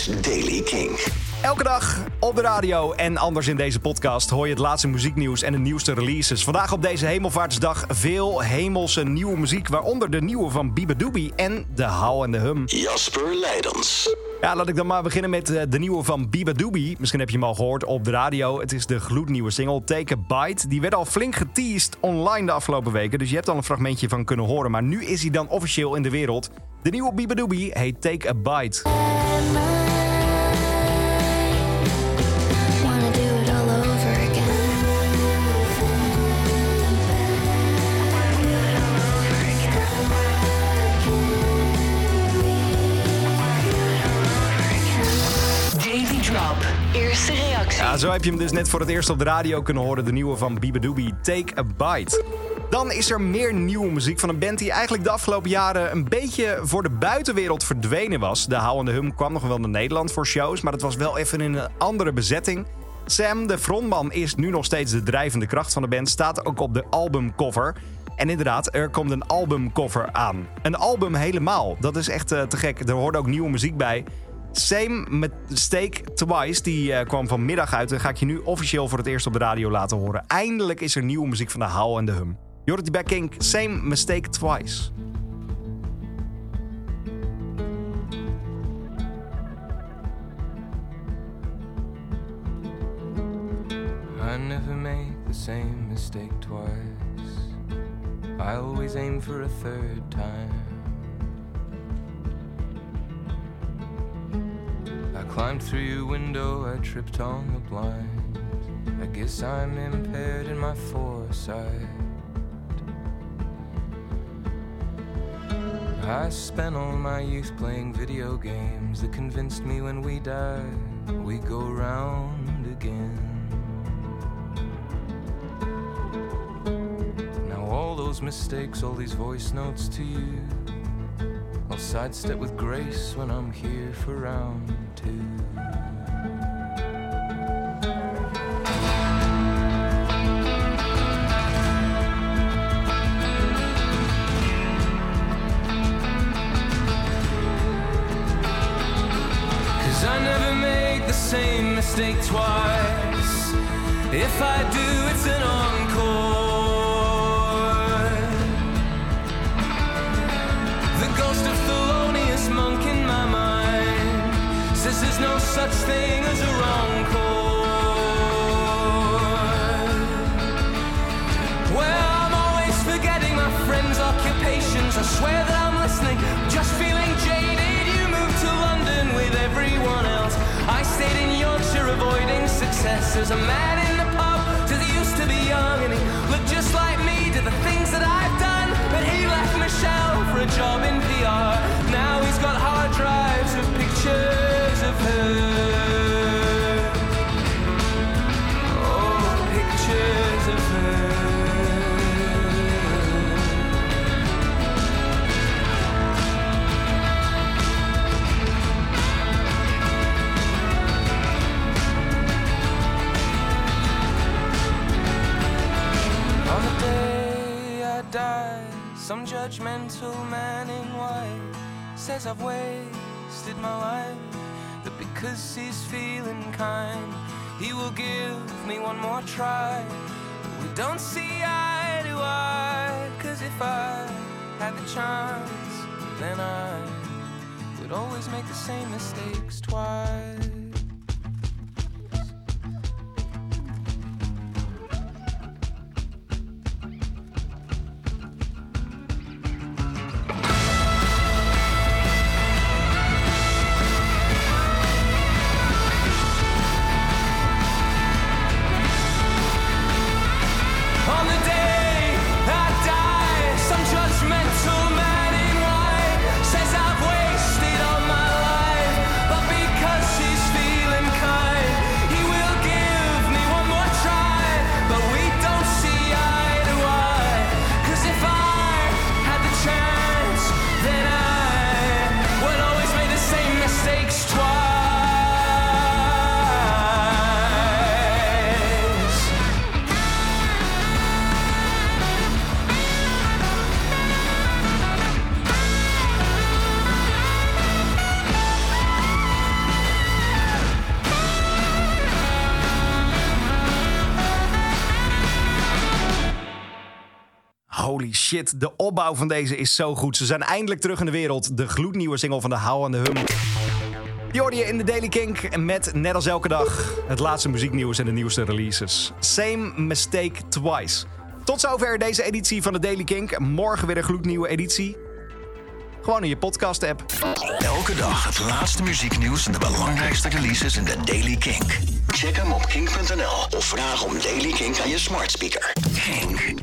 Daily King. Elke dag op de radio en anders in deze podcast hoor je het laatste muzieknieuws en de nieuwste releases. Vandaag op deze Hemelvaartsdag veel hemelse nieuwe muziek, waaronder de nieuwe van Beabadoobee en de How and the Hum. Jasper Leidens. Ja, laat ik dan maar beginnen met de nieuwe van Beabadoobee. Misschien heb je hem al gehoord op de radio. Het is de gloednieuwe single Take a Bite. Die werd al flink geteased online de afgelopen weken, dus je hebt al een fragmentje van kunnen horen. Maar nu is hij dan officieel in de wereld. De nieuwe Beabadoobee heet Take a Bite. Eerste reactie. Ja, zo heb je hem dus net voor het eerst op de radio kunnen horen. De nieuwe van Beabadoobee, Take a Bite. Dan is er meer nieuwe muziek van een band die eigenlijk de afgelopen jaren een beetje voor de buitenwereld verdwenen was. De How and the Hum kwam nog wel naar Nederland voor shows, maar dat was wel even in een andere bezetting. Sam, de frontman, is nu nog steeds de drijvende kracht van de band. Staat ook op de albumcover. En inderdaad, er komt een albumcover aan. Een album helemaal. Dat is echt te gek. Er hoort ook nieuwe muziek bij. Same Mistake Twice, die kwam vanmiddag uit. En ga ik je nu officieel voor het eerst op de radio laten horen. Eindelijk is er nieuwe muziek van de How and the Hum. Je hoort het bij Kink, Same Mistake Twice. I never make the same mistake twice. I always aim for a third time. I climbed through your window, I tripped on the blind. I guess I'm impaired in my foresight. I spent all my youth playing video games that convinced me when we die, we go round again. Now all those mistakes, all these voice notes to you, I'll sidestep with grace when I'm here for round two. Cause I never make the same mistake twice. If I do, it's an encore. The ghost of Thelonious Monk in my mind says there's no such thing as a wrong chord. Well, I'm always forgetting my friends' occupations. I swear that I'm listening, just feeling jaded. You moved to London with everyone else. I stayed in Yorkshire avoiding success. There's a man in the pub, says he used to be young and he looked just like me, did the things that I've done. But he left Michelle for a job in PR. Now he's got hard drives of pictures of her. Oh, pictures of her. On the day I die, some judgmental man in white says I've wasted my life, that because he's feeling kind, he will give me one more try. But we don't see eye to eye, cause if I had the chance, then I would always make the same mistakes twice. On the day I die, some judgmental man in white says I've wasted all my life, but because she's feeling Holy shit, de opbouw van deze is zo goed. Ze zijn eindelijk terug in de wereld. De gloednieuwe single van de How on the Hum. Die hoorde je in de Daily Kink met, net als elke dag, het laatste muzieknieuws en de nieuwste releases. Same mistake twice. Tot zover deze editie van de Daily Kink. Morgen weer een gloednieuwe editie. Gewoon in je podcast-app. Elke dag het laatste muzieknieuws en de belangrijkste releases in de Daily Kink. Check hem op kink.nl of vraag om Daily Kink aan je smart speaker. Kink.